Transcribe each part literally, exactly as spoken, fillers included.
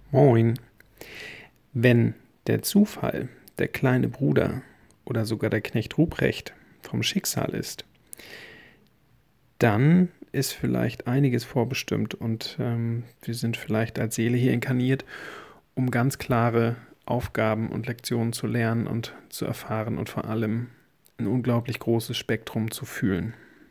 Moin. Wenn der Zufall der kleine Bruder oder sogar der Knecht Ruprecht vom Schicksal ist, dann ist vielleicht einiges vorbestimmt und ähm, wir sind vielleicht als Seele hier inkarniert, um ganz klare Aufgaben und Lektionen zu lernen und zu erfahren und vor allem ein unglaublich großes Spektrum zu fühlen.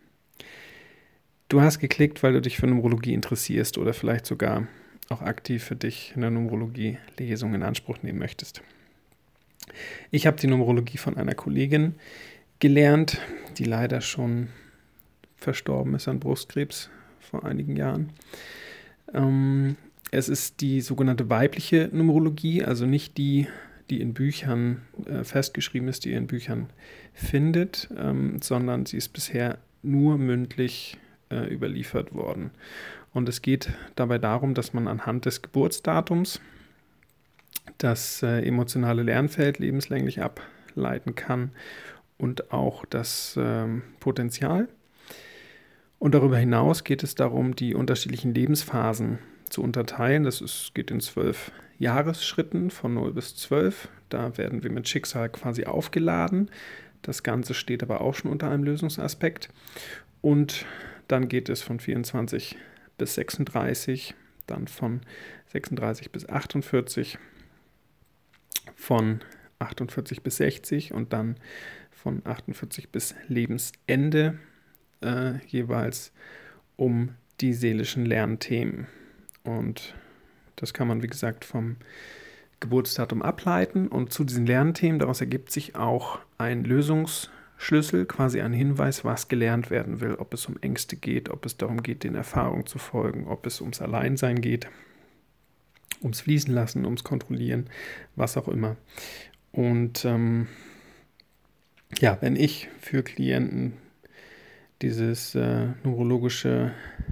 Du hast geklickt, weil du dich für Numerologie interessierst oder vielleicht sogar auch aktiv für dich eine Numerologie-Lesung in Anspruch nehmen möchtest. Ich habe die Numerologie von einer Kollegin gelernt, die leider schon verstorben ist an Brustkrebs vor einigen Jahren. Ähm, es ist die sogenannte weibliche Numerologie, also nicht die, die in Büchern äh, festgeschrieben ist, die ihr in Büchern findet, ähm, sondern sie ist bisher nur mündlich äh, überliefert worden. Und es geht dabei darum, dass man anhand des Geburtsdatums das äh, emotionale Lernfeld lebenslänglich ableiten kann und auch das ähm, Potenzial. Und darüber hinaus geht es darum, die unterschiedlichen Lebensphasen zu unterteilen. Das ist, geht in zwölf Jahresschritten von null bis zwölf. Da werden wir mit Schicksal quasi aufgeladen. Das Ganze steht aber auch schon unter einem Lösungsaspekt. Und dann geht es von vierundzwanzig bis sechsunddreißig, dann von sechsunddreißig bis achtundvierzig, von achtundvierzig bis sechzig und dann von achtundvierzig bis Lebensende, äh, jeweils um die seelischen Lernthemen. Und das kann man, wie gesagt, vom Geburtsdatum ableiten. Und zu diesen Lernthemen, daraus ergibt sich auch ein Lösungsschlüssel, quasi ein Hinweis, was gelernt werden will. Ob es um Ängste geht, ob es darum geht, den Erfahrungen zu folgen, ob es ums Alleinsein geht, ums Fließen lassen, ums Kontrollieren, was auch immer. Und ähm, ja, wenn ich für Klienten dieses äh, numerologische,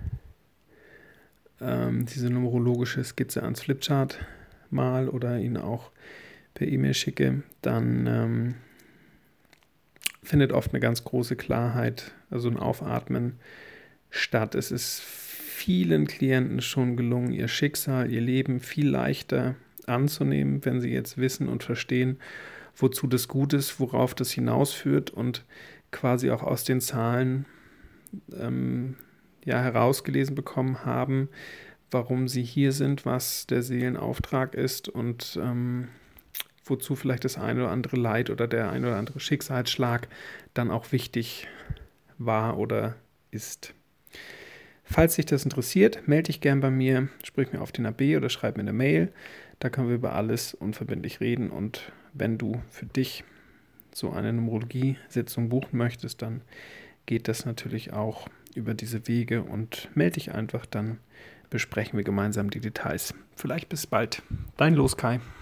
ähm, diese numerologische Skizze ans Flipchart mal oder ihnen auch per E-Mail schicke, dann ähm, findet oft eine ganz große Klarheit, also ein Aufatmen statt. Es ist vielen Klienten schon gelungen, ihr Schicksal, ihr Leben viel leichter anzunehmen, wenn sie jetzt wissen und verstehen, wozu das gut ist, worauf das hinausführt und quasi auch aus den Zahlen ähm, ja, herausgelesen bekommen haben, warum sie hier sind, was der Seelenauftrag ist und ähm, wozu vielleicht das eine oder andere Leid oder der eine oder andere Schicksalsschlag dann auch wichtig war oder ist. Falls dich das interessiert, melde dich gern bei mir, sprich mir auf den A B oder schreib mir eine Mail. Da können wir über alles unverbindlich reden. Und wenn du für dich so eine Numerologie-Sitzung buchen möchtest, dann geht das natürlich auch über diese Wege und melde dich einfach, dann besprechen wir gemeinsam die Details. Vielleicht bis bald. Dein Los Kai.